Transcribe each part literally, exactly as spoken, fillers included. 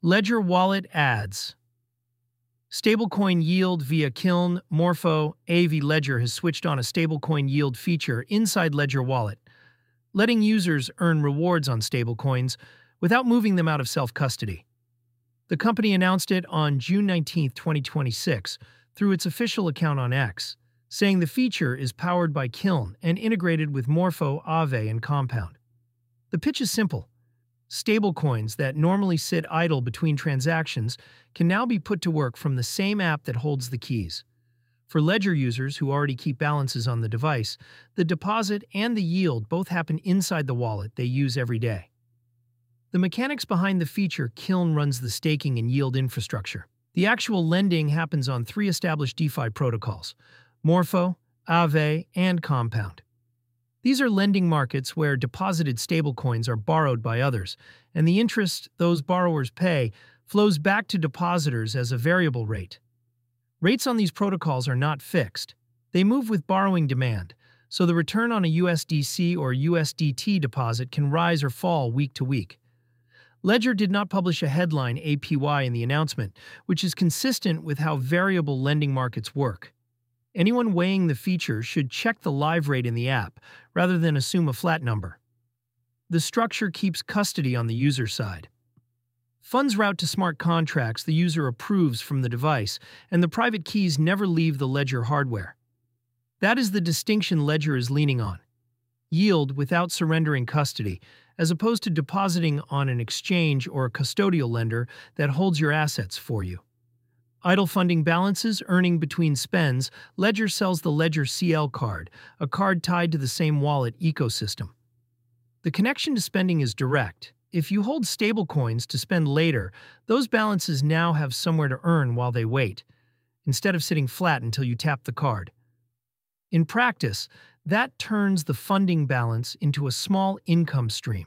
Ledger Wallet ads. Stablecoin yield via Kiln, Morpho, A V Ledger has switched on a stablecoin yield feature inside Ledger Wallet, letting users earn rewards on stablecoins without moving them out of self-custody. The company announced it on June nineteenth, twenty twenty-six, through its official account on X, saying the feature is powered by Kiln and integrated with Morpho, Aave, and Compound. The pitch is simple. Stablecoins that normally sit idle between transactions can now be put to work from the same app that holds the keys. For Ledger users who already keep balances on the device, the deposit and the yield both happen inside the wallet they use every day. The mechanics behind the feature: Kiln runs the staking and yield infrastructure. The actual lending happens on three established DeFi protocols: Morpho, Aave, and Compound. These are lending markets where deposited stablecoins are borrowed by others, and the interest those borrowers pay flows back to depositors as a variable rate. Rates on these protocols are not fixed. They move with borrowing demand, so the return on a U S D C or U S D T deposit can rise or fall week to week. Ledger did not publish a headline A P Y in the announcement, which is consistent with how variable lending markets work. Anyone weighing the feature should check the live rate in the app, rather than assume a flat number. The structure keeps custody on the user side. Funds route to smart contracts the user approves from the device, and the private keys never leave the Ledger hardware. That is the distinction Ledger is leaning on. Yield without surrendering custody, as opposed to depositing on an exchange or a custodial lender that holds your assets for you. Idle funding balances, earning between spends, Ledger sells the Ledger C L card, a card tied to the same wallet ecosystem. The connection to spending is direct. If you hold stablecoins to spend later, those balances now have somewhere to earn while they wait, instead of sitting flat until you tap the card. In practice, that turns the funding balance into a small income stream.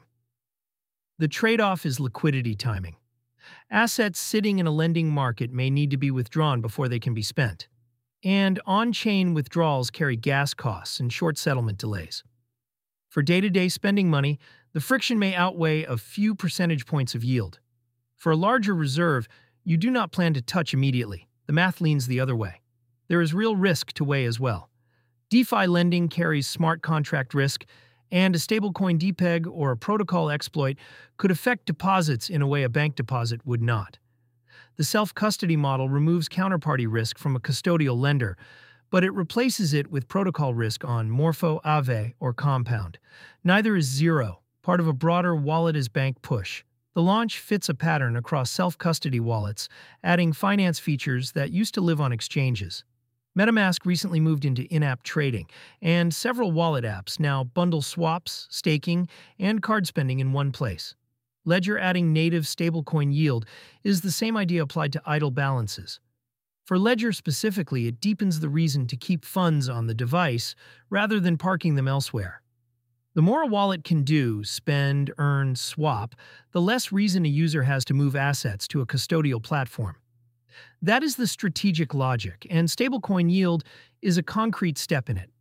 The trade-off is liquidity timing. Assets sitting in a lending market may need to be withdrawn before they can be spent. And on-chain withdrawals carry gas costs and short settlement delays. For day-to-day spending money, the friction may outweigh a few percentage points of yield. For a larger reserve, you do not plan to touch immediately. The math leans the other way. There is real risk to weigh as well. DeFi lending carries smart contract risk, and a stablecoin depeg or a protocol exploit could affect deposits in a way a bank deposit would not. The self-custody model removes counterparty risk from a custodial lender, but it replaces it with protocol risk on Morpho, Aave, or Compound. Neither is zero, part of a broader wallet-as-bank push. The launch fits a pattern across self-custody wallets, adding finance features that used to live on exchanges. MetaMask recently moved into in-app trading, and several wallet apps now bundle swaps, staking, and card spending in one place. Ledger adding native stablecoin yield is the same idea applied to idle balances. For Ledger specifically, it deepens the reason to keep funds on the device rather than parking them elsewhere. The more a wallet can do, spend, earn, swap, the less reason a user has to move assets to a custodial platform. That is the strategic logic, and stablecoin yield is a concrete step in it.